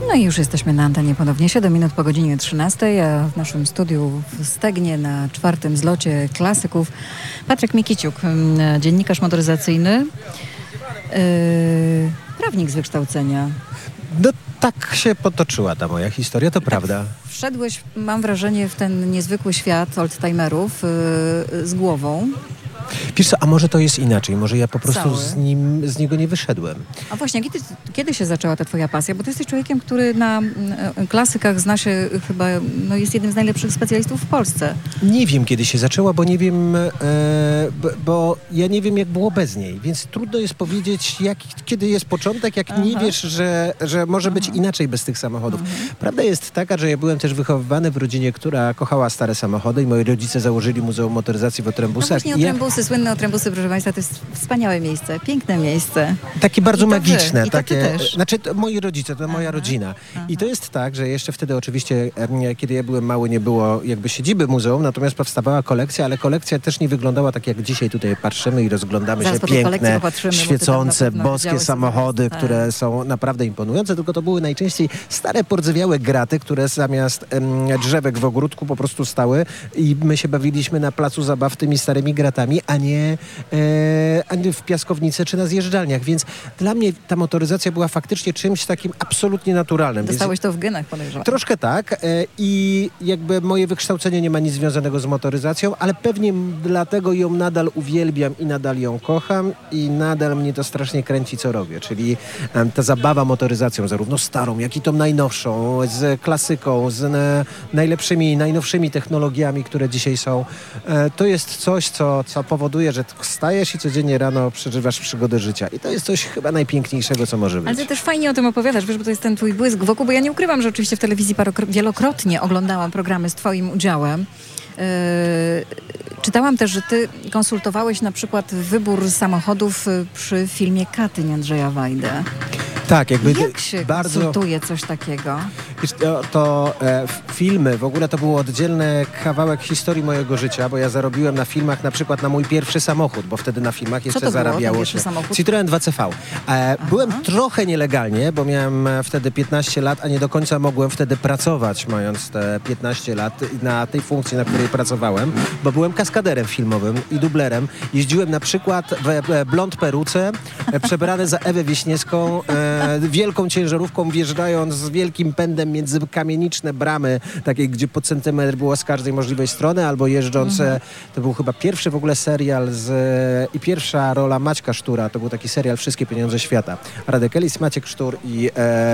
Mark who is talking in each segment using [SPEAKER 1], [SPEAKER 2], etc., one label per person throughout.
[SPEAKER 1] No i już jesteśmy na antenie ponownie. 7 minut po godzinie 13, a w naszym studiu w Stegnie na 4. zlocie klasyków Patryk Mikiciuk, dziennikarz motoryzacyjny, prawnik z wykształcenia.
[SPEAKER 2] No tak się potoczyła ta moja historia, to prawda.
[SPEAKER 1] Wszedłeś, mam wrażenie, w ten niezwykły świat oldtimerów z głową.
[SPEAKER 2] Wiesz co, a może to jest inaczej, może ja po prostu
[SPEAKER 1] Cały.
[SPEAKER 2] z niego nie wyszedłem.
[SPEAKER 1] A właśnie, kiedy się zaczęła ta twoja pasja? Bo ty jesteś człowiekiem, który na klasykach zna się chyba, jest jednym z najlepszych specjalistów w Polsce.
[SPEAKER 2] Nie wiem, kiedy się zaczęła, bo nie wiem, bo ja nie wiem, jak było bez niej, więc trudno jest powiedzieć, kiedy jest początek, jak nie wiesz, że może być inaczej bez tych samochodów. Prawda jest taka, że ja byłem też wychowywany w rodzinie, która kochała stare samochody i moi rodzice założyli Muzeum Motoryzacji w Otrębusach.
[SPEAKER 1] No właśnie słynne Otrębusy, proszę Państwa, to jest wspaniałe miejsce, piękne miejsce.
[SPEAKER 2] Takie bardzo
[SPEAKER 1] I to
[SPEAKER 2] magiczne.
[SPEAKER 1] wy, i to ty też.
[SPEAKER 2] Znaczy, to moi rodzice, to moja rodzina. I to jest tak, że jeszcze wtedy oczywiście, kiedy ja byłem mały, nie było jakby siedziby muzeum, natomiast powstawała kolekcja, ale kolekcja też nie wyglądała tak, jak dzisiaj tutaj patrzymy i rozglądamy
[SPEAKER 1] Zaraz
[SPEAKER 2] się
[SPEAKER 1] po tej kolekcji
[SPEAKER 2] piękne,
[SPEAKER 1] popatrzymy, bo ty
[SPEAKER 2] świecące,
[SPEAKER 1] tam na pewno
[SPEAKER 2] boskie
[SPEAKER 1] widziałeś
[SPEAKER 2] samochody,
[SPEAKER 1] sobie.
[SPEAKER 2] które są naprawdę imponujące, tylko to były najczęściej stare, pordzewiałe graty, które zamiast drzewek w ogródku po prostu stały i my się bawiliśmy na placu zabaw tymi starymi gratami, a nie w piaskownicy czy na zjeżdżalniach, więc dla mnie ta motoryzacja była faktycznie czymś takim absolutnie naturalnym.
[SPEAKER 1] Dostałeś to w genach, podejrzewam.
[SPEAKER 2] Troszkę tak i jakby moje wykształcenie nie ma nic związanego z motoryzacją, ale pewnie dlatego ją nadal uwielbiam i nadal ją kocham i nadal mnie to strasznie kręci, co robię, czyli ta zabawa motoryzacją, zarówno starą, jak i tą najnowszą, z klasyką, z najlepszymi, najnowszymi technologiami, które dzisiaj są. To jest coś, co powoduje, że wstajesz i codziennie rano przeżywasz przygodę życia. I to jest coś chyba najpiękniejszego, co może być.
[SPEAKER 1] Ale ty też fajnie o tym opowiadasz, wiesz, bo to jest ten twój błysk wokół, bo ja nie ukrywam, że oczywiście w telewizji wielokrotnie oglądałam programy z twoim udziałem. Czytałam też, że ty konsultowałeś na przykład wybór samochodów przy filmie Katyń Andrzeja Wajdy.
[SPEAKER 2] Tak, jakby
[SPEAKER 1] Jak się konsultuje coś takiego?
[SPEAKER 2] Filmy, w ogóle to był oddzielny kawałek historii mojego życia, bo ja zarobiłem na filmach na przykład na mój pierwszy samochód, bo wtedy na filmach jeszcze zarabiało się. Citroen 2CV. Byłem trochę nielegalnie, bo miałem wtedy 15 lat, a nie do końca mogłem wtedy pracować, mając te 15 lat na tej funkcji, na której pracowałem, bo byłem kaskaderem filmowym i dublerem. Jeździłem na przykład w blond peruce, przebrany za Ewę Wiśniewską, wielką ciężarówką, wjeżdżając z wielkim pędem między kamieniczne bramy, takie, gdzie po centymetr było z każdej możliwej strony, albo jeżdżąc, to był chyba pierwszy w ogóle serial i pierwsza rola Maćka Sztura, to był taki serial Wszystkie pieniądze świata. Radek Ellis, Maciek Sztur i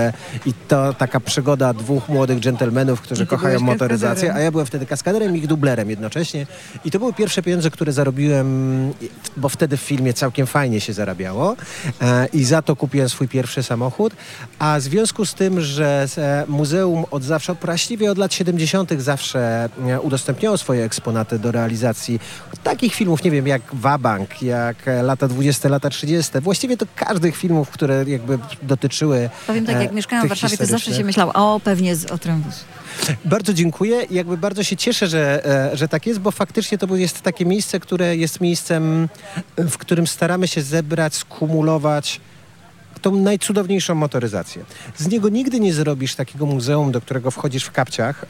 [SPEAKER 2] to taka przygoda dwóch młodych dżentelmenów, którzy kochają motoryzację, a ja byłem wtedy kaskaderem i ich dublerem jednocześnie. I to były pierwsze pieniądze, które zarobiłem, bo wtedy w filmie całkiem fajnie się zarabiało i za to kupiłem swój pierwszy samochód, a w związku z tym, że muzeum od zawsze, właściwie od lat 70. zawsze udostępniało swoje eksponaty do realizacji takich filmów, nie wiem, jak Wabank, jak lata 20, lata 30. Właściwie to każdych filmów, które jakby dotyczyły
[SPEAKER 1] Powiem tak, jak mieszkałam w Warszawie, to zawsze się myślałam, pewnie z Otrębus.
[SPEAKER 2] Bardzo dziękuję i jakby bardzo się cieszę, że tak jest, bo faktycznie to jest takie miejsce, które jest miejscem, w którym staramy się zebrać, skumulować tą najcudowniejszą motoryzację. Z niego nigdy nie zrobisz takiego muzeum, do którego wchodzisz w kapciach,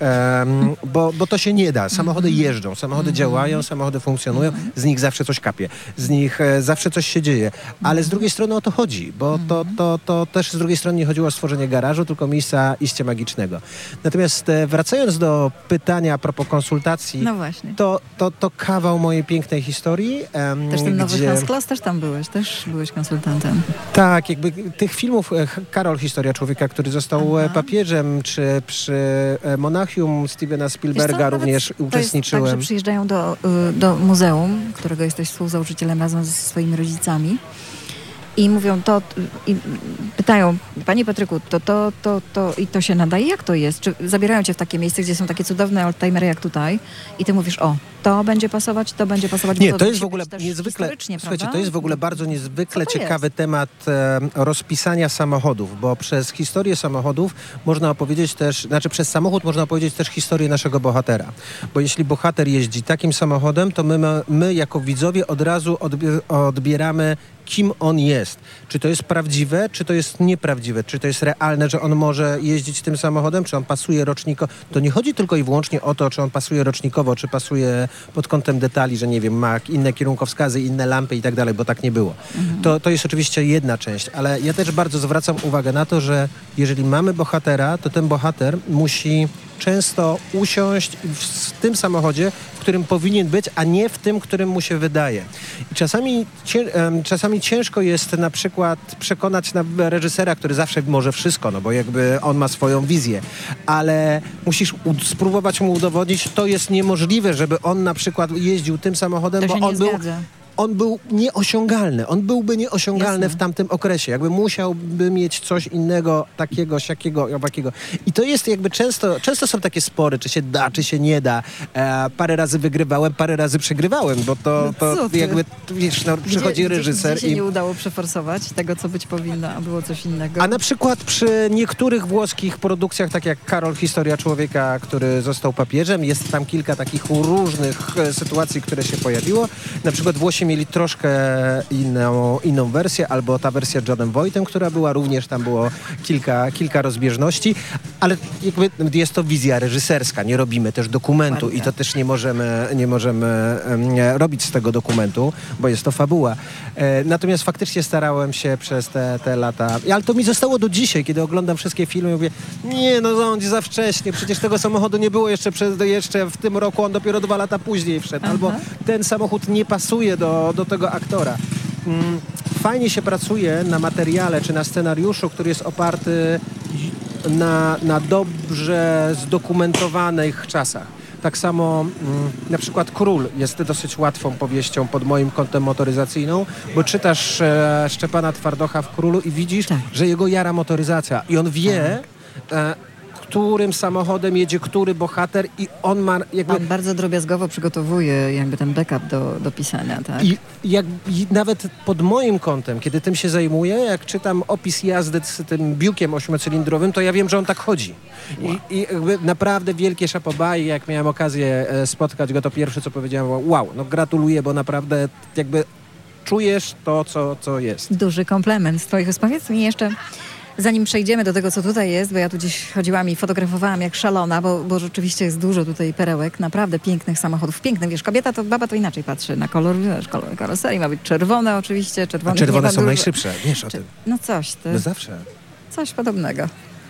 [SPEAKER 2] bo to się nie da. Samochody jeżdżą, samochody działają, samochody funkcjonują, z nich zawsze coś kapie, z nich zawsze coś się dzieje, ale z drugiej strony o to chodzi, bo to też z drugiej strony nie chodziło o stworzenie garażu, tylko miejsca iście magicznego. Natomiast wracając do pytania a propos konsultacji,
[SPEAKER 1] no właśnie.
[SPEAKER 2] To kawał mojej pięknej historii.
[SPEAKER 1] Też ten nowy Hans-Kloss, też tam byłeś konsultantem.
[SPEAKER 2] Tak, jakby tych filmów, Karol, Historia człowieka, który został papieżem, czy przy Monachium Stevena Spielberga również uczestniczyłem.
[SPEAKER 1] Tak, że przyjeżdżają do muzeum, którego jesteś współzałożycielem razem ze swoimi rodzicami i mówią i pytają, panie Patryku, to się nadaje? Jak to jest? Czy zabierają cię w takie miejsce, gdzie są takie cudowne oldtimery jak tutaj i ty mówisz, to będzie pasować, to będzie pasować.
[SPEAKER 2] Nie, to jest w ogóle niezwykle, słuchajcie, to jest w ogóle bardzo niezwykle ciekawy temat rozpisania samochodów, bo przez historię samochodów można opowiedzieć też, znaczy przez samochód można opowiedzieć też historię naszego bohatera. Bo jeśli bohater jeździ takim samochodem, to my jako widzowie od razu odbieramy kim on jest. Czy to jest prawdziwe, czy to jest nieprawdziwe, czy to jest realne, że on może jeździć tym samochodem, czy on pasuje rocznikowo. To nie chodzi tylko i wyłącznie o to, czy on pasuje rocznikowo, czy pasuje pod kątem detali, że nie wiem, ma inne kierunkowskazy, inne lampy i tak dalej, bo tak nie było. To jest oczywiście jedna część, ale ja też bardzo zwracam uwagę na to, że jeżeli mamy bohatera, to ten bohater musi często usiąść w tym samochodzie, w którym powinien być, a nie w tym, którym mu się wydaje. I czasami ciężko jest na przykład przekonać reżysera, który zawsze może wszystko, no bo jakby on ma swoją wizję, ale musisz spróbować mu udowodnić, to jest niemożliwe, żeby on na przykład jeździł tym samochodem, bo on był nieosiągalny. On byłby nieosiągalny w tamtym okresie. Jakby musiałby mieć coś innego, takiego, siakiego, owakiego. I to jest jakby często są takie spory, czy się da, czy się nie da. Parę razy wygrywałem, parę razy przegrywałem, bo to jakby, wiesz, przychodzi reżyser
[SPEAKER 1] gdzie się nie udało przeforsować tego, co być powinno, a było coś innego.
[SPEAKER 2] A na przykład przy niektórych włoskich produkcjach, tak jak Karol, historia człowieka, który został papieżem, jest tam kilka takich różnych sytuacji, które się pojawiło. Na przykład Włosi mieli troszkę inną wersję, albo ta wersja z Johnem Voightem, która była, również tam było kilka rozbieżności, ale jakby jest to wizja reżyserska, nie robimy też dokumentu i to też nie możemy robić z tego dokumentu, bo jest to fabuła. Natomiast faktycznie starałem się przez te lata, ale to mi zostało do dzisiaj, kiedy oglądam wszystkie filmy i mówię, nie, no rządzi za wcześnie, przecież tego samochodu nie było jeszcze w tym roku, on dopiero 2 lata później wszedł, albo ten samochód nie pasuje do tego aktora. Fajnie się pracuje na materiale czy na scenariuszu, który jest oparty na dobrze zdokumentowanych czasach. Tak samo na przykład Król jest dosyć łatwą powieścią pod moim kątem motoryzacyjną, bo czytasz Szczepana Twardocha w Królu i widzisz, że jego jara motoryzacja i on wie, którym samochodem jedzie który bohater i on ma jakby...
[SPEAKER 1] On bardzo drobiazgowo przygotowuje jakby ten backup do pisania, tak?
[SPEAKER 2] I nawet pod moim kątem, kiedy tym się zajmuję, jak czytam opis jazdy z tym biukiem 8-cylindrowym, to ja wiem, że on tak chodzi. Wow. I jakby naprawdę wielkie chapeau, jak miałem okazję spotkać go, to pierwsze, co powiedziałem, wow, no gratuluję, bo naprawdę jakby czujesz to, co jest.
[SPEAKER 1] Duży komplement z twoich. Powiedz mi jeszcze, zanim przejdziemy do tego, co tutaj jest, bo ja tu gdzieś chodziłam i fotografowałam jak szalona, bo rzeczywiście jest dużo tutaj perełek, naprawdę pięknych samochodów. Pięknych, wiesz, baba to inaczej patrzy na kolor, wiesz, kolor karoserii ma być czerwone oczywiście.
[SPEAKER 2] A czerwone są najszybsze, wiesz o tym.
[SPEAKER 1] No coś.
[SPEAKER 2] No zawsze.
[SPEAKER 1] Coś podobnego.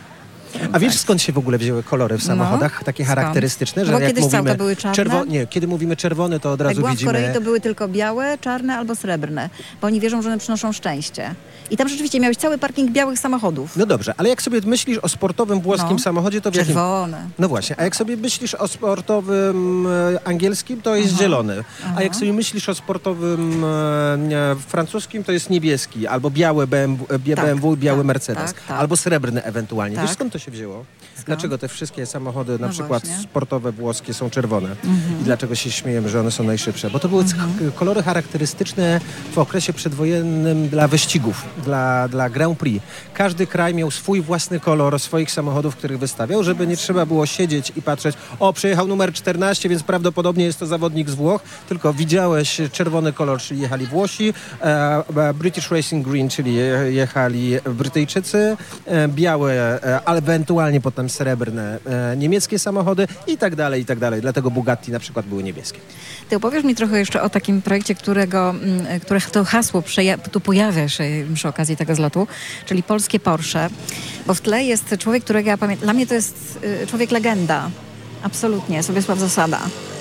[SPEAKER 2] A wiesz, skąd się w ogóle wzięły kolory w samochodach? Takie charakterystyczne, że
[SPEAKER 1] bo
[SPEAKER 2] jak
[SPEAKER 1] kiedyś
[SPEAKER 2] mówimy
[SPEAKER 1] były czarne?
[SPEAKER 2] kiedy mówimy czerwony, to od razu
[SPEAKER 1] widzimy...
[SPEAKER 2] widzimy...
[SPEAKER 1] w Korei to były tylko białe, czarne albo srebrne, bo oni wierzą, że one przynoszą szczęście. I tam rzeczywiście miałeś cały parking białych samochodów.
[SPEAKER 2] No dobrze, ale jak sobie myślisz o sportowym włoskim samochodzie, to w jakim...
[SPEAKER 1] Czerwone.
[SPEAKER 2] No właśnie, a jak sobie myślisz o sportowym angielskim, to jest zielony. A jak sobie myślisz o sportowym francuskim, to jest niebieski, albo biały BMW, biały Mercedes, albo srebrny ewentualnie. Wiesz, skąd to się wzięło? Dlaczego te wszystkie samochody, na przykład sportowe włoskie, są czerwone? I dlaczego się śmiejemy, że one są najszybsze? Bo to były kolory charakterystyczne w okresie przedwojennym dla wyścigów, dla Grand Prix. Każdy kraj miał swój własny kolor swoich samochodów, których wystawiał, żeby nie trzeba było siedzieć i patrzeć, przyjechał numer 14, więc prawdopodobnie jest to zawodnik z Włoch, tylko widziałeś czerwony kolor, czyli jechali Włosi, British Racing Green, czyli jechali Brytyjczycy, białe, ale ewentualnie potem srebrne niemieckie samochody i tak dalej, i tak dalej. Dlatego Bugatti na przykład były niebieskie.
[SPEAKER 1] Ty opowiesz mi trochę jeszcze o takim projekcie, które to hasło tu pojawia się przy okazji tego zlotu, czyli polskie Porsche, bo w tle jest człowiek, którego ja pamiętam. Dla mnie to jest człowiek legenda. Absolutnie. Sobiesław Zasada.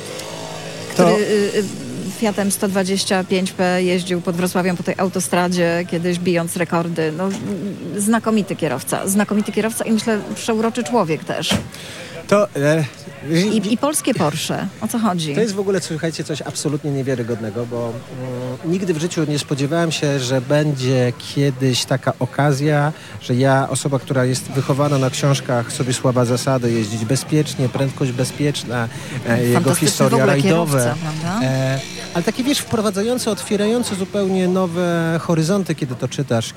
[SPEAKER 1] Który Fiatem 125P jeździł pod Wrocławiem po tej autostradzie, kiedyś bijąc rekordy. No, znakomity kierowca i myślę przeuroczy człowiek też. I polskie Porsche. O co chodzi?
[SPEAKER 2] To jest w ogóle, słuchajcie, coś absolutnie niewiarygodnego, bo nigdy w życiu nie spodziewałem się, że będzie kiedyś taka okazja, że ja, osoba, która jest wychowana na książkach Sobiesława Zasady, jeździć bezpiecznie, prędkość bezpieczna, jego historia rajdowe. Ale takie, wiesz, wprowadzające, otwierające zupełnie nowe horyzonty, kiedy to czytasz,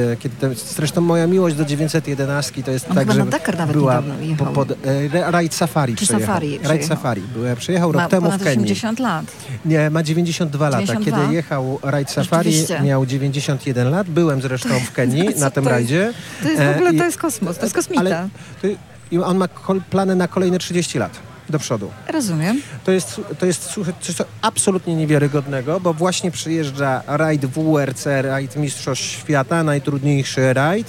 [SPEAKER 2] zresztą moja miłość do 911 to jest tak, że
[SPEAKER 1] na Dakar nawet
[SPEAKER 2] była rajd safari. Safari przyjechał. Rajd Safari. Przyjechał rok temu w Kenii.
[SPEAKER 1] 80 lat.
[SPEAKER 2] Nie, ma 92 lata.
[SPEAKER 1] 92?
[SPEAKER 2] Kiedy jechał Rajd Safari, miał 91 lat. Byłem zresztą w Kenii na tym rajdzie.
[SPEAKER 1] To jest w ogóle, to jest kosmos, to jest kosmita.
[SPEAKER 2] I on ma plany na kolejne 30 lat do przodu.
[SPEAKER 1] Rozumiem.
[SPEAKER 2] To jest coś absolutnie niewiarygodnego, bo właśnie przyjeżdża rajd WRC, rajd Mistrzostw Świata, najtrudniejszy rajd.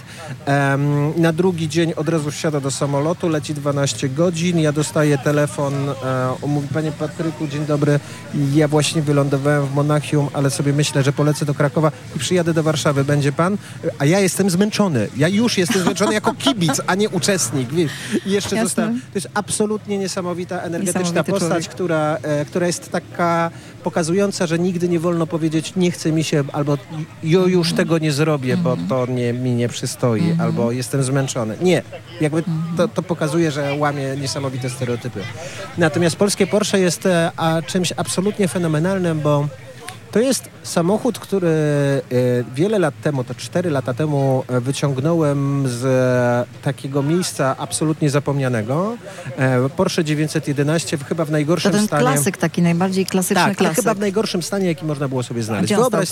[SPEAKER 2] Na drugi dzień od razu wsiada do samolotu, leci 12 godzin. Ja dostaję telefon, mówi: panie Patryku, dzień dobry, ja właśnie wylądowałem w Monachium, ale sobie myślę, że polecę do Krakowa i przyjadę do Warszawy. Będzie pan? A ja jestem zmęczony. Ja już jestem zmęczony jako kibic, a nie uczestnik. Wiesz? I jeszcze zostałem. To jest absolutnie niesamowita, energetyczna postać, która jest taka pokazująca, że nigdy nie wolno powiedzieć: nie chce mi się, albo już tego nie zrobię, bo to mi nie przystoi, albo jestem zmęczony. Nie. Jakby to pokazuje, że łamie niesamowite stereotypy. Natomiast polskie Porsche jest czymś absolutnie fenomenalnym, bo to jest samochód, który wiele lat temu, to 4 lata temu, wyciągnąłem z takiego miejsca absolutnie zapomnianego. Porsche 911 chyba w najgorszym stanie.
[SPEAKER 1] To ten klasyk, taki najbardziej klasyczny klasyk.
[SPEAKER 2] Chyba w najgorszym stanie, jaki można było sobie znaleźć.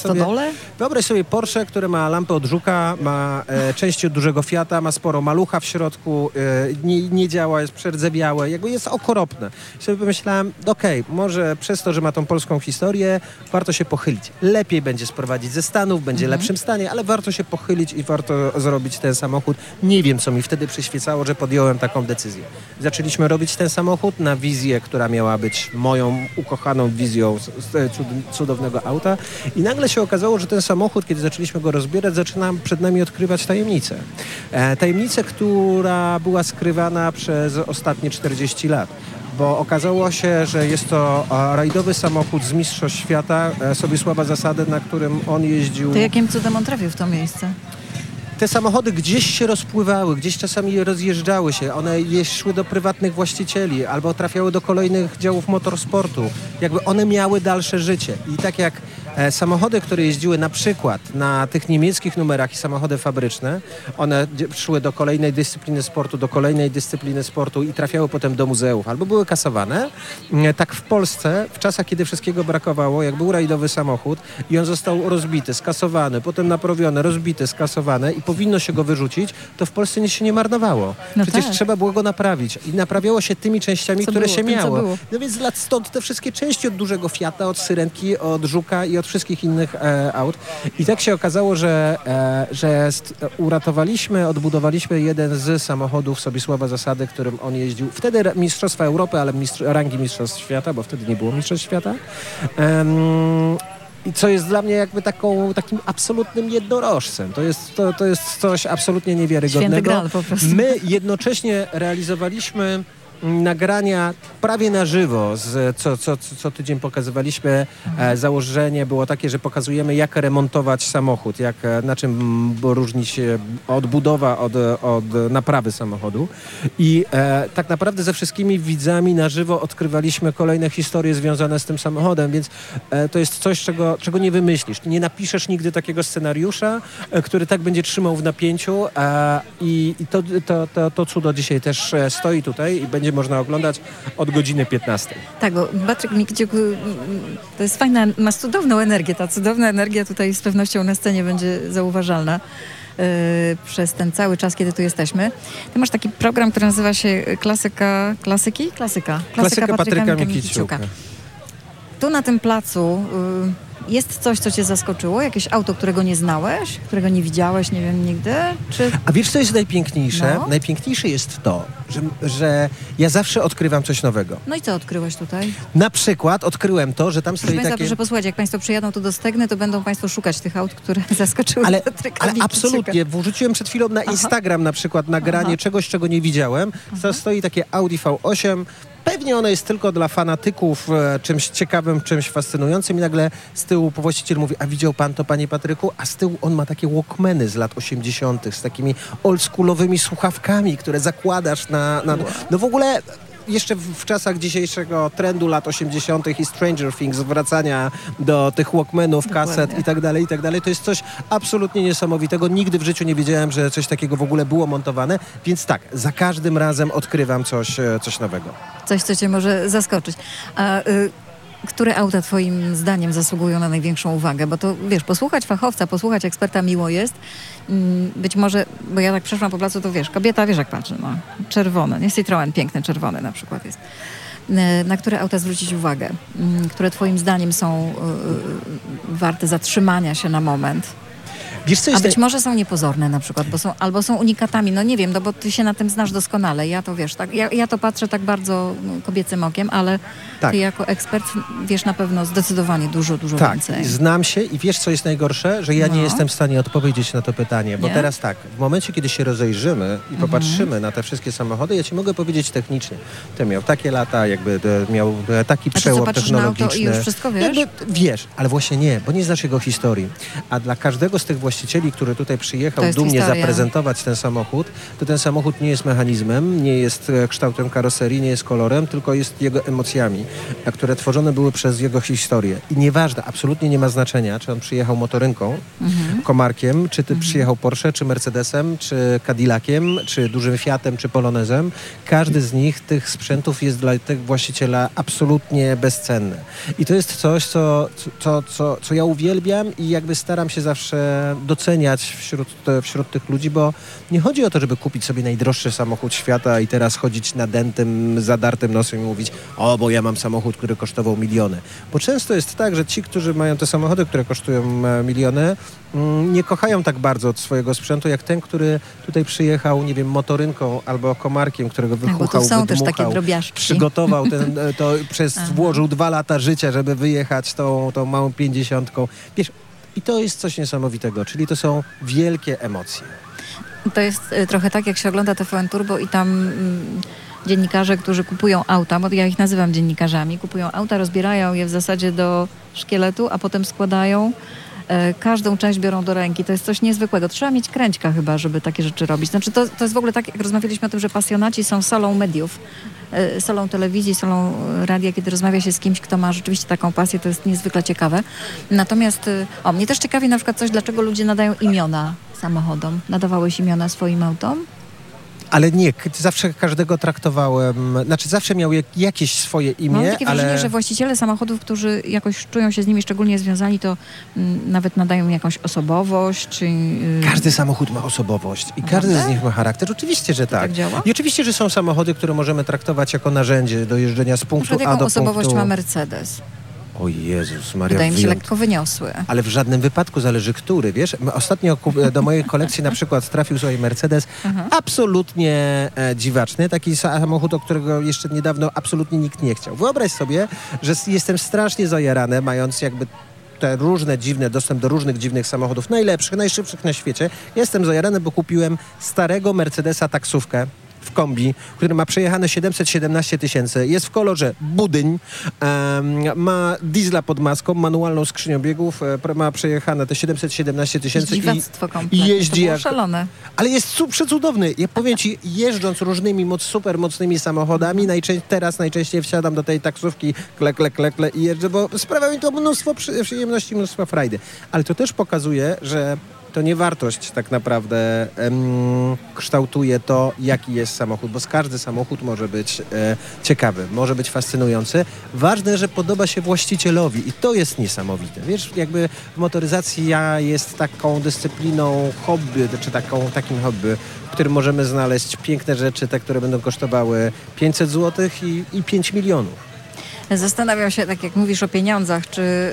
[SPEAKER 1] Wyobraź
[SPEAKER 2] sobie Porsche, który ma lampę od Żuka, ma części od dużego Fiata, ma sporo malucha w środku, nie działa, jest przerdzewiałe, jakby jest okropne. I sobie pomyślałem: może przez to, że ma tą polską historię, warto się pochylić. Lepiej będzie sprowadzić ze Stanów, będzie w lepszym stanie, ale warto się pochylić i warto zrobić ten samochód. Nie wiem, co mi wtedy przyświecało, że podjąłem taką decyzję. Zaczęliśmy robić ten samochód na wizję, która miała być moją ukochaną wizją cudownego auta, i nagle się okazało, że ten samochód, kiedy zaczęliśmy go rozbierać, zaczyna przed nami odkrywać tajemnicę. Tajemnicę, która była skrywana przez ostatnie 40 lat. Bo okazało się, że jest to rajdowy samochód z Mistrzostw Świata, Sobiesława Zasady, na którym on jeździł.
[SPEAKER 1] To jakim cudem on trafił w to miejsce?
[SPEAKER 2] Te samochody gdzieś się rozpływały, gdzieś czasami rozjeżdżały się. One szły do prywatnych właścicieli albo trafiały do kolejnych działów motorsportu. Jakby one miały dalsze życie. I tak jak samochody, które jeździły na przykład na tych niemieckich numerach i samochody fabryczne, one szły do kolejnej dyscypliny sportu i trafiały potem do muzeów albo były kasowane. Tak w Polsce, w czasach, kiedy wszystkiego brakowało, jak był rajdowy samochód i on został rozbity, skasowany, potem naprawiony, rozbity, skasowany i powinno się go wyrzucić, to w Polsce nic się nie marnowało. Przecież trzeba było go naprawić i naprawiało się tymi częściami, które się miało. No więc stąd te wszystkie części od dużego Fiata, od Syrenki, od Żuka i od wszystkich innych aut. I tak się okazało, że odbudowaliśmy jeden z samochodów Sobiesława Zasady, którym on jeździł. Wtedy Mistrzostwa Europy, ale rangi Mistrzostw Świata, bo wtedy nie było Mistrzostw Świata. I co jest dla mnie jakby takim absolutnym jednorożcem. To jest coś absolutnie niewiarygodnego.
[SPEAKER 1] Święty Graal po prostu.
[SPEAKER 2] My jednocześnie realizowaliśmy nagrania prawie na żywo, co tydzień pokazywaliśmy. Założenie było takie, że pokazujemy, jak remontować samochód, na czym różni się odbudowa od naprawy samochodu. I tak naprawdę ze wszystkimi widzami na żywo odkrywaliśmy kolejne historie związane z tym samochodem, więc to jest coś, czego nie wymyślisz. Nie napiszesz nigdy takiego scenariusza, który tak będzie trzymał w napięciu, i to cudo dzisiaj też stoi tutaj i będzie można oglądać od godziny 15.
[SPEAKER 1] Tak, bo Patryk Mikiciuk to jest fajna, ma cudowną energię. Ta cudowna energia tutaj z pewnością na scenie będzie zauważalna przez ten cały czas, kiedy tu jesteśmy. Ty masz taki program, który nazywa się Klasyka Patryka Mikiciuka. Tu na tym placu jest coś, co cię zaskoczyło? Jakieś auto, którego nie znałeś? Którego nie widziałeś, nie wiem, nigdy?
[SPEAKER 2] A wiesz, co jest najpiękniejsze?
[SPEAKER 1] No.
[SPEAKER 2] Najpiękniejsze jest to, że ja zawsze odkrywam coś nowego.
[SPEAKER 1] No i co odkryłeś tutaj?
[SPEAKER 2] Na przykład odkryłem to, że tam stoi takie...
[SPEAKER 1] Proszę posłuchajcie, jak państwo przyjadą tu do Stegny, to będą państwo szukać tych aut, które zaskoczyły Patryka
[SPEAKER 2] Ale
[SPEAKER 1] Mikiciuka.
[SPEAKER 2] Absolutnie. Wrzuciłem przed chwilą na Instagram na przykład nagranie czegoś, czego nie widziałem. Stoi takie Audi V8. Pewnie ono jest tylko dla fanatyków czymś ciekawym, czymś fascynującym i nagle z tyłu właściciel mówi: a widział pan to, panie Patryku? A z tyłu on ma takie Walkmany z lat 80. z takimi oldschoolowymi słuchawkami, które zakładasz na... No w ogóle jeszcze w czasach dzisiejszego trendu lat 80. i Stranger Things, wracania do tych Walkmanów, kaset i tak dalej, to jest coś absolutnie niesamowitego. Nigdy w życiu nie wiedziałem, że coś takiego w ogóle było montowane, więc tak, za każdym razem odkrywam coś nowego.
[SPEAKER 1] Coś, co cię może zaskoczyć. Które auta twoim zdaniem zasługują na największą uwagę? Bo to, wiesz, posłuchać fachowca, posłuchać eksperta miło jest. Być może, bo ja tak przeszłam po placu, to wiesz, kobieta, wiesz jak patrzy, no, czerwone, nie Citroen, piękny, czerwony na przykład jest. Na które auta zwrócić uwagę? Które twoim zdaniem są warte zatrzymania się na moment?
[SPEAKER 2] Wiesz, co
[SPEAKER 1] a być może są niepozorne na przykład, albo są unikatami, no nie wiem, no bo ty się na tym znasz doskonale. Ja to wiesz, tak, ja to patrzę tak bardzo kobiecym okiem, ale ty jako ekspert wiesz na pewno zdecydowanie dużo więcej.
[SPEAKER 2] Tak, znam się i wiesz, co jest najgorsze? Że ja nie jestem w stanie odpowiedzieć na to pytanie, bo teraz tak, w momencie, kiedy się rozejrzymy i popatrzymy na te wszystkie samochody, ja ci mogę powiedzieć technicznie. Ten miał takie lata, jakby miał taki przełom technologiczny.
[SPEAKER 1] Na auto i już wszystko wiesz?
[SPEAKER 2] Wiesz, ale właśnie nie, bo nie znasz jego historii. A dla każdego z tych właścicieli, który tutaj przyjechał dumnie zaprezentować ten samochód, to ten samochód nie jest mechanizmem, nie jest kształtem karoserii, nie jest kolorem, tylko jest jego emocjami, które tworzone były przez jego historię. I nieważne, absolutnie nie ma znaczenia, czy on przyjechał motorynką, komarkiem, czy ty przyjechał Porsche, czy Mercedesem, czy Cadillaciem, czy dużym Fiatem, czy Polonezem. Każdy z nich, tych sprzętów jest dla tego właściciela absolutnie bezcenny. I to jest coś, co ja uwielbiam i jakby staram się zawsze doceniać wśród tych ludzi, bo nie chodzi o to, żeby kupić sobie najdroższy samochód świata i teraz chodzić nadętym, zadartym nosem i mówić, bo ja mam samochód, który kosztował miliony. Bo często jest tak, że ci, którzy mają te samochody, które kosztują miliony, nie kochają tak bardzo od swojego sprzętu, jak ten, który tutaj przyjechał, nie wiem, motorynką albo komarkiem, którego wychuchał, wydmuchał, przygotował włożył 2 lata życia, żeby wyjechać tą małą 50. Wiesz, i to jest coś niesamowitego, czyli to są wielkie emocje.
[SPEAKER 1] To jest trochę tak, jak się ogląda TVN Turbo i tam dziennikarze, którzy kupują auta, bo ja ich nazywam dziennikarzami, kupują auta, rozbierają je w zasadzie do szkieletu, a potem składają. Każdą część biorą do ręki. To jest coś niezwykłego. Trzeba mieć kręćka chyba, żeby takie rzeczy robić. Znaczy to jest w ogóle tak, jak rozmawialiśmy o tym, że pasjonaci są solą mediów, solą telewizji, solą radia, kiedy rozmawia się z kimś, kto ma rzeczywiście taką pasję, to jest niezwykle ciekawe. Natomiast mnie też ciekawi na przykład coś, dlaczego ludzie nadają imiona samochodom. Nadawałeś imiona swoim autom?
[SPEAKER 2] Ale nie, zawsze każdego traktowałem, znaczy zawsze miał jakieś swoje imię,
[SPEAKER 1] mam takie wrażenie, że właściciele samochodów, którzy jakoś czują się z nimi szczególnie związani, to nawet nadają jakąś osobowość. Czy,
[SPEAKER 2] Każdy samochód ma osobowość i każdy z nich ma charakter. Oczywiście, że tak.
[SPEAKER 1] Działa?
[SPEAKER 2] I oczywiście, że są samochody, które możemy traktować jako narzędzie do jeżdżenia z punktu A do punktu.
[SPEAKER 1] Jaką osobowość ma Mercedes?
[SPEAKER 2] O Jezus Maria.
[SPEAKER 1] Wydaje mi się lekko wyniosły.
[SPEAKER 2] Ale w żadnym wypadku zależy który, wiesz? Ostatnio do mojej kolekcji na przykład trafił sobie Mercedes absolutnie dziwaczny. Taki samochód, o którego jeszcze niedawno absolutnie nikt nie chciał. Wyobraź sobie, że jestem strasznie zajarany, mając jakby te różne dziwne, dostęp do różnych dziwnych samochodów, najlepszych, najszybszych na świecie. Jestem zajarany, bo kupiłem starego Mercedesa taksówkę w kombi, który ma przejechane 717 000, jest w kolorze budyń, ma diesla pod maską, manualną skrzynią biegów, ma przejechane te 717 000 i jeździ jak...
[SPEAKER 1] szalone.
[SPEAKER 2] Ale jest przecudowny. Ja powiem ci, jeżdżąc różnymi super mocnymi samochodami, teraz najczęściej wsiadam do tej taksówki, kle i jeżdżę, bo sprawia mi to mnóstwo przyjemności, mnóstwo frajdy. Ale to też pokazuje, że to nie wartość tak naprawdę kształtuje to, jaki jest samochód, bo każdy samochód może być ciekawy, może być fascynujący. Ważne, że podoba się właścicielowi i to jest niesamowite. Wiesz, jakby motoryzacja jest taką dyscypliną hobby, czy takim hobby, w którym możemy znaleźć piękne rzeczy, te, które będą kosztowały 500 zł i 5 milionów.
[SPEAKER 1] Zastanawiam się, tak jak mówisz o pieniądzach, czy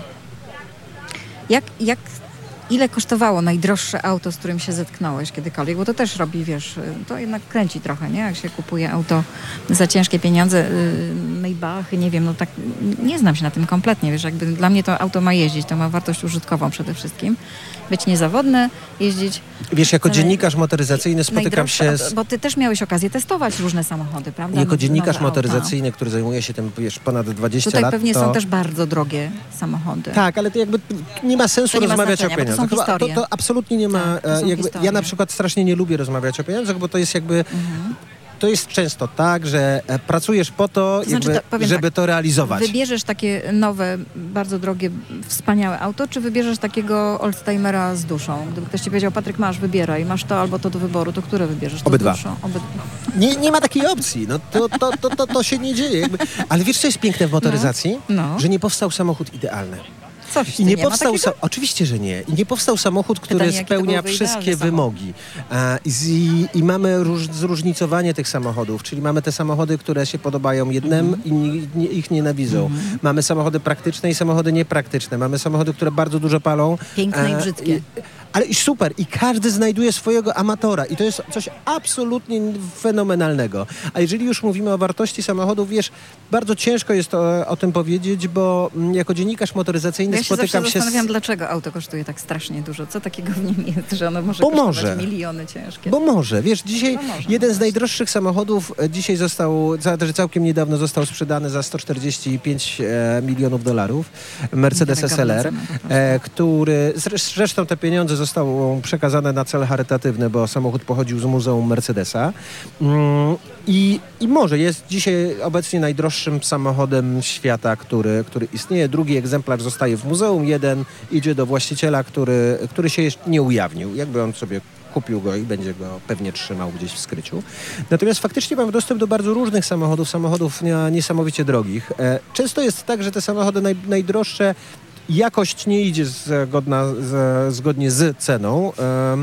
[SPEAKER 1] ile kosztowało najdroższe auto, z którym się zetknąłeś kiedykolwiek? Bo to też robi, wiesz, to jednak kręci trochę, nie? Jak się kupuje auto za ciężkie pieniądze, Maybachy, nie wiem, no tak, nie znam się na tym kompletnie, wiesz, jakby dla mnie to auto ma jeździć, to ma wartość użytkową przede wszystkim. Być niezawodne, jeździć...
[SPEAKER 2] Wiesz, jako dziennikarz motoryzacyjny spotykam się z...
[SPEAKER 1] Bo ty też miałeś okazję testować różne samochody, prawda?
[SPEAKER 2] Jako dziennikarz motoryzacyjny, który zajmuje się tym, wiesz, ponad 20 lat,
[SPEAKER 1] Tutaj pewnie są też bardzo drogie samochody.
[SPEAKER 2] Tak, ale to jakby nie ma sensu rozmawiać o pieniądzach. To absolutnie nie ma... ja na przykład strasznie nie lubię rozmawiać o pieniądzach, bo to jest jakby... to jest często tak, że pracujesz po to, żeby to realizować.
[SPEAKER 1] Wybierzesz takie nowe, bardzo drogie, wspaniałe auto, czy wybierzesz takiego oldtimera z duszą? Gdyby ktoś ci powiedział, Patryk, wybieraj, masz to albo to do wyboru, to które wybierzesz? To
[SPEAKER 2] Obydwa.
[SPEAKER 1] Z duszą?
[SPEAKER 2] Nie ma takiej opcji. No, to się nie dzieje. Ale wiesz, co jest piękne w motoryzacji? Że nie powstał samochód idealny.
[SPEAKER 1] I
[SPEAKER 2] nie powstał oczywiście, że nie. I nie powstał samochód, który spełnia wszystkie wymogi. I mamy zróżnicowanie tych samochodów, czyli mamy te samochody, które się podobają jednym i ich nienawidzą. Mamy samochody praktyczne i samochody niepraktyczne. Mamy samochody, które bardzo dużo palą.
[SPEAKER 1] Piękne i brzydkie.
[SPEAKER 2] Ale i super. I każdy znajduje swojego amatora. I to jest coś absolutnie fenomenalnego. A jeżeli już mówimy o wartości samochodów, wiesz, bardzo ciężko jest o tym powiedzieć, bo jako dziennikarz motoryzacyjny spotykam się
[SPEAKER 1] zastanawiam, dlaczego auto koštuje tak strasznie dużo. Co takiego w nim jest, że ono może kosztować miliony ciężkie?
[SPEAKER 2] Bo może. Wiesz, dzisiaj jeden z najdroższych samochodów dzisiaj całkiem niedawno został sprzedany za $145 milionów. Mercedes SLR, który zresztą te pieniądze zostały przekazane na cel charytatywny, bo samochód pochodził z Muzeum Mercedesa. I może jest dzisiaj obecnie najdroższym samochodem świata, który istnieje. Drugi egzemplarz zostaje w muzeum, jeden idzie do właściciela, który się jeszcze nie ujawnił. Jakby on sobie kupił go i będzie go pewnie trzymał gdzieś w skryciu. Natomiast faktycznie mamy dostęp do bardzo różnych samochodów niesamowicie drogich. Często jest tak, że te samochody najdroższe, jakość nie idzie zgodnie z ceną,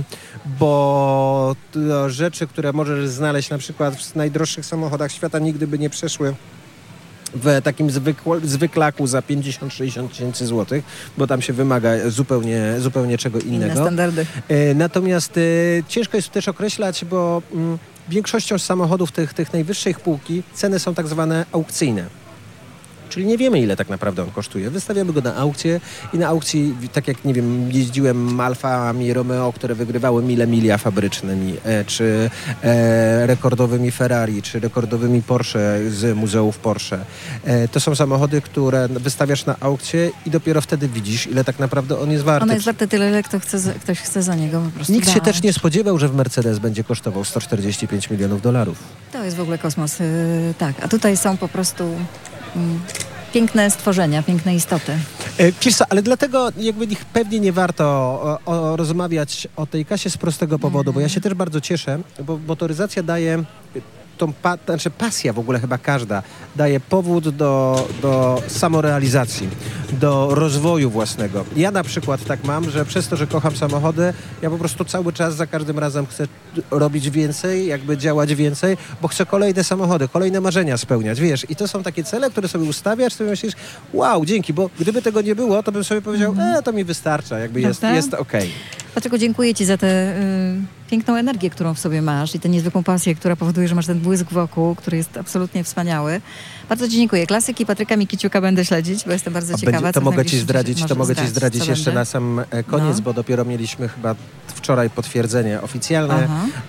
[SPEAKER 2] bo rzeczy, które możesz znaleźć na przykład w najdroższych samochodach świata, nigdy by nie przeszły w takim zwyklaku za 50-60 tysięcy złotych, bo tam się wymaga zupełnie czego innego.
[SPEAKER 1] Inne standardy.
[SPEAKER 2] Natomiast ciężko jest też określać, bo większością samochodów tych najwyższej półki ceny są tak zwane aukcyjne. Czyli nie wiemy, ile tak naprawdę on kosztuje. Wystawiamy go na aukcję i na aukcji, tak jak, nie wiem, jeździłem Alfami Romeo, które wygrywały milia fabrycznymi, czy rekordowymi Ferrari, czy rekordowymi Porsche z muzeów Porsche. To są samochody, które wystawiasz na aukcję i dopiero wtedy widzisz, ile tak naprawdę on jest warty.
[SPEAKER 1] On jest warty tyle, ile ktoś chce za niego po prostu
[SPEAKER 2] Nikt
[SPEAKER 1] dać.
[SPEAKER 2] się też nie spodziewał, że w Mercedes będzie kosztował $145 milionów.
[SPEAKER 1] To jest w ogóle kosmos. Tak, a tutaj są po prostu piękne stworzenia, piękne istoty.
[SPEAKER 2] Wiesz co, ale dlatego jakby pewnie nie warto rozmawiać o tej kasie z prostego powodu, bo ja się też bardzo cieszę, bo motoryzacja daje pasja w ogóle chyba każda daje powód do samorealizacji, do rozwoju własnego. Ja na przykład tak mam, że przez to, że kocham samochody, ja po prostu cały czas za każdym razem chcę robić więcej, jakby działać więcej, bo chcę kolejne samochody, kolejne marzenia spełniać, wiesz. I to są takie cele, które sobie ustawiasz, sobie myślisz, wow, dzięki, bo gdyby tego nie było, to bym sobie powiedział, to mi wystarcza, jakby jest okej.
[SPEAKER 1] Dlatego dziękuję ci za tę piękną energię, którą w sobie masz i tę niezwykłą pasję, która powoduje, że masz ten błysk wokół, który jest absolutnie wspaniały. Bardzo ci dziękuję. Klasyki Patryka Mikiciuka będę śledzić, bo jestem bardzo ciekawa.
[SPEAKER 2] To mogę ci zdradzić jeszcze na sam koniec, bo dopiero mieliśmy chyba wczoraj potwierdzenie oficjalne.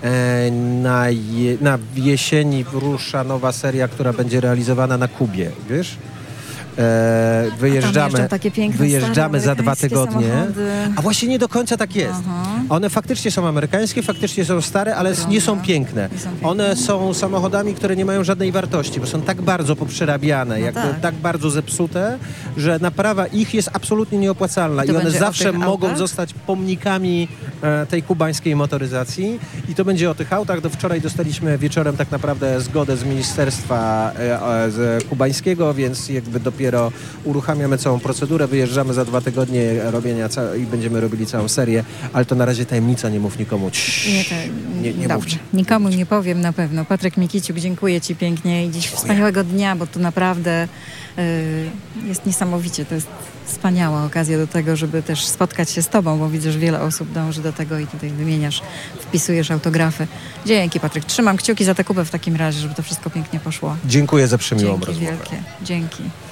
[SPEAKER 2] Na jesieni rusza nowa seria, która będzie realizowana na Kubie, wiesz? Wyjeżdżamy za 2 tygodnie. Samochody. A właśnie nie do końca tak jest. One faktycznie są amerykańskie, faktycznie są stare, ale nie są piękne. One są samochodami, które nie mają żadnej wartości, bo są tak bardzo poprzerabiane, tak bardzo zepsute, że naprawa ich jest absolutnie nieopłacalna. I one zawsze mogą zostać pomnikami tej kubańskiej motoryzacji. I to będzie o tych autach. Do wczoraj dostaliśmy wieczorem tak naprawdę zgodę z ministerstwa kubańskiego, więc jakby dopiero uruchamiamy całą procedurę, wyjeżdżamy za 2 tygodnie i będziemy robili całą serię, ale to na razie tajemnica, nie mów nikomu. Nie mówcie.
[SPEAKER 1] Nikomu nie powiem na pewno. Patryk Mikiciuk, dziękuję ci pięknie i dziś wspaniałego dnia, bo tu naprawdę jest niesamowicie. To jest wspaniała okazja do tego, żeby też spotkać się z tobą, bo widzę, że wiele osób dąży do tego i tutaj wymieniasz, wpisujesz autografy. Dzięki, Patryk. Trzymam kciuki za tę Kubę w takim razie, żeby to wszystko pięknie poszło.
[SPEAKER 2] Dziękuję za przemiłą rozmowę.
[SPEAKER 1] Dzięki wielkie. Dzięki.